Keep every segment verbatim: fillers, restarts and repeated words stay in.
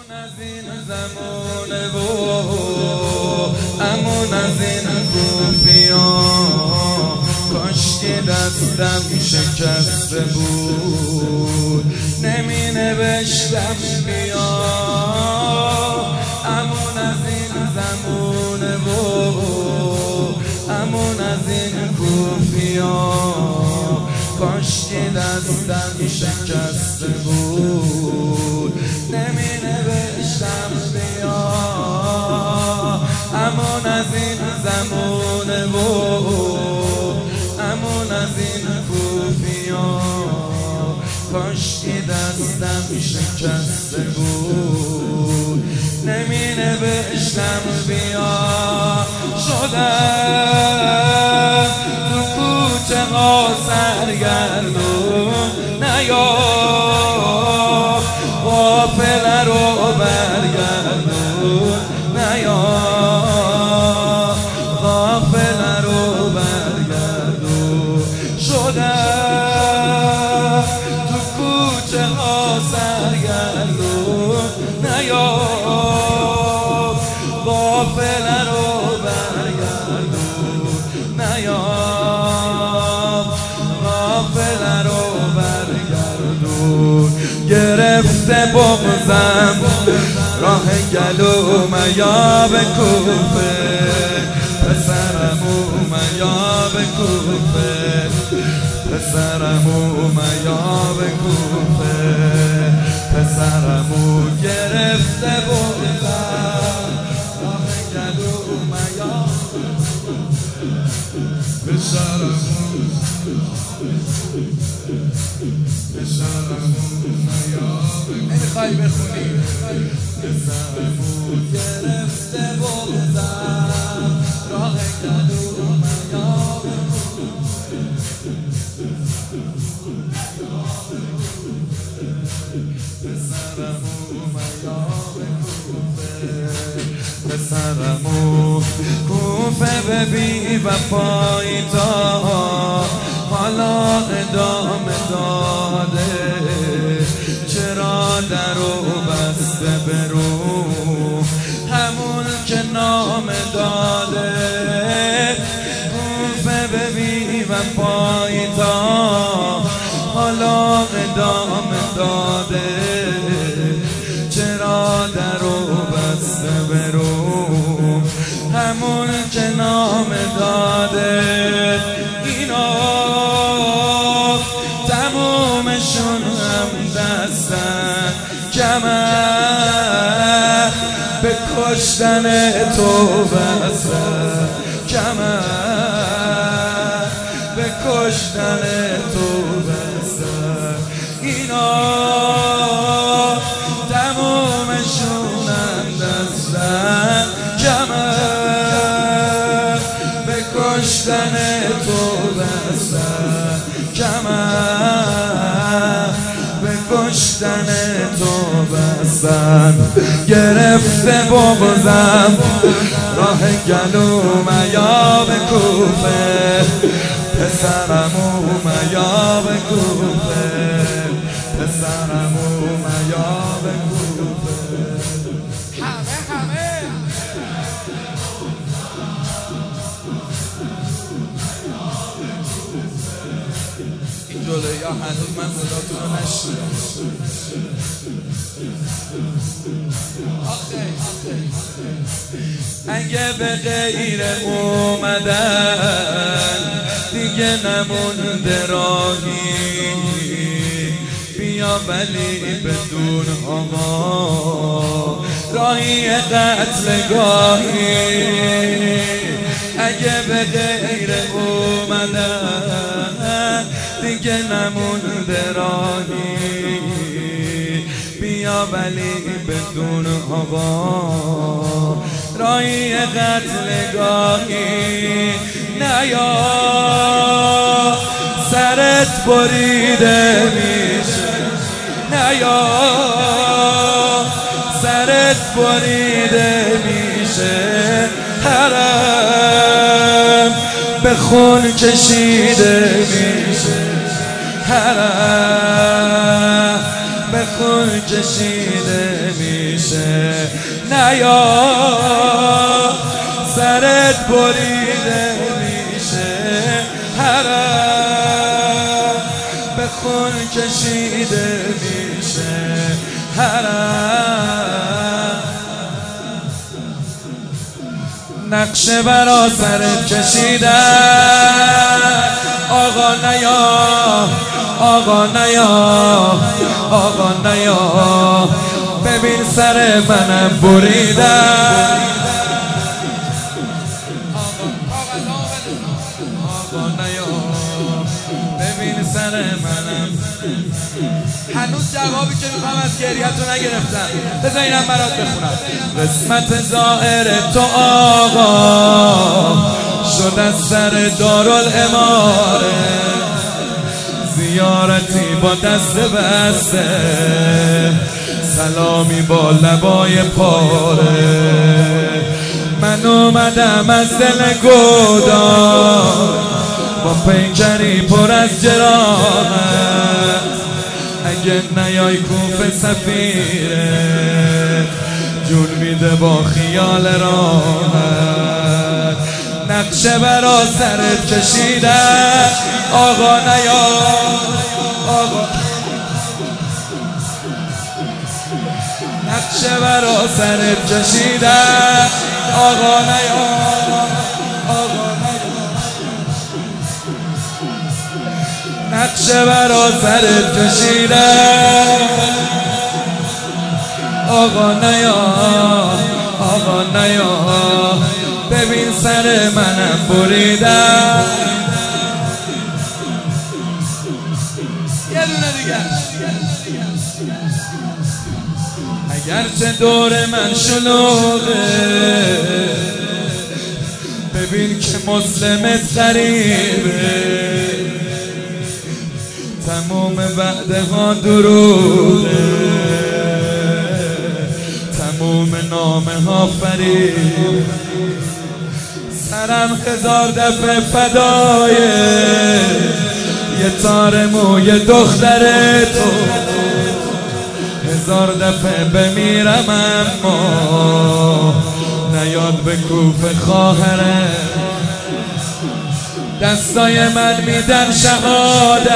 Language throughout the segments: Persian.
از این زمانه و امون از این کوفیان، کاش که دستم شکسته بود نمی نوشتم بیا. امون از این زمانه و امون از این کوفیان، کاش که دستم شکسته بود نمی نوشتم بیا. امون از این زمانه و امون از این کوفیان، کاش که دستم شکسته بود نمی نوشتم بیا. شدم تو کوچه ها سرگردون، نیا غافله رو برگردون، نیا غافله رو برگردون. شدم تو کوچه ها سرگردون، نیا غافله رو برگردون، نیا غافله رو برگردون. گرفته بغضم راه گلوم یا به کوفه، پسرم اومد یا به کوفه، پسرم اومد یا به کوفه، پسرم او گرفته بغضم راه گلوم یا پسرم پسرم اومد یا به کوفه. نمیخوای بخونی؟ پسرم او گرفته بغضم راه گلوم یا به کوفه، پسرم اومد یا به کوفه، پسرم او کوفه به بی وفایی تا حالا ادامه داده. چرا درو بسته برو همون که نام داده. کوفه به بی وفایی تا حالا ادامه داده. چرا درو بسته برو همون که نام داده. اینا تمومشون هم دستن کمر به کشتن تو بستن، کمر به کشتن تو بستن. اینا تمومشون هم دستن کمر به کشتن تو بستن، کمر به کشتن تو بستن. گرفته بغضم راه گلوم یا به کوفه، پسرم اومد یا به کوفه، پسرم اومد یا به کوفه. همه همه این جلوی ها هنوز من صداتون رو نشنیدم. اگه به غیر اومدن دیگه نمونده راهی، بیا ولی بدون آقا راهی قتلگاهی. اگه به غیر اومدن دیگه نمونده راهی، بیا ولی بدون آقا راهی قتلگاهی. نیا سرت بریده میشه، نیا سرت بریده میشه. حرم به خون کشیده میشه، حرم به خون کشیده میشه، نیا سرت بریده میشه، حرم به خون کشیده میشه، حرم نقشه برا سرت کشیدن، آقا نیا آقا نیا آقا نیا، ببین سر منم بریدن، آقا نیا ببین سر منم. هنوز جوابی که میخوام از گریه‌تو نگرفتم، بذار اینم برات بخونم. قسمت ظاهر تو آقا شد از سر دارالاماره، زیارتی با دست بسته، سلامی با لبای پاره. من اومدم از دل گودار با پیکری پر از جراحت، اگه نیای کوفه سفیره جون میده با خیال راحت. نقشه برا سرت کشیدن، آقا نیا آقا، نقشه برا سرت کشیدن، آقا نیا آقا نیا، نقشه برا سرت کشیدن، آقا نیا آقا نیا، ببین سر منم بریدن. یه دونه دیگه. اگرچه دور من شلوغه، ببین که مسلمت غریبه، تموم وعده ها دروغه، تموم نامه ها فریب، سرم هزار دفعه فدایه یه تار موی دختر تو، هزار دفعه بمیرم اما نیاد به کوفه خواهره. دستای من میدن شهادت،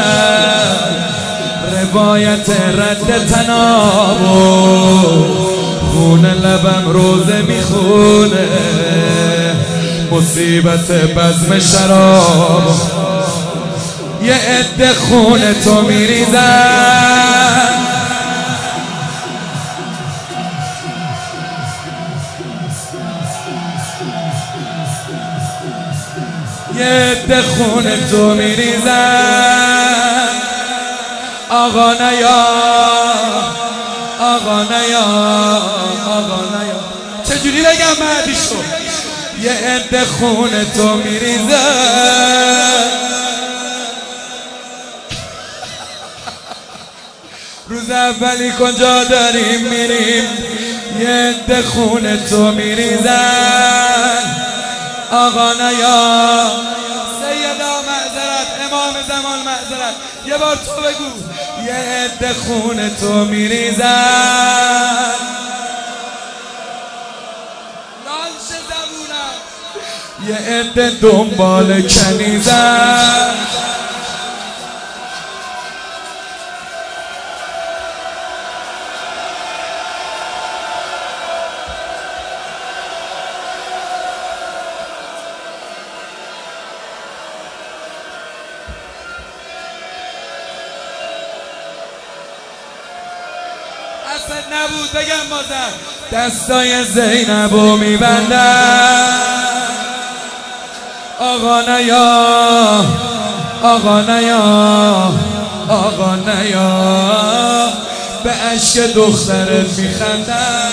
روایت رد تناب و خون لبم روزه میخونه، مصیبت بزم شراب. یه عده خون تو میریزن، یه عده خون تو میریزن، آقا نیا آقا نیا آقا نیا. چجوری بگم بعدیشو؟ یه عده خون تو میریزن، روز اولی کجا داریم میریم، یه عده خون تو میریزن، آقا نیا. سیدا معذرت، امام زمان معذرت، یه بار تو بگو. یه عده خون تو میریزن، لانش زبونم، یه عده دنبال کنیزن، دستت نبود بگم بازم. دستای زینبو میبندن، آقا نیا آقا نیا آقا نیا، به عشق دخترت میخندن.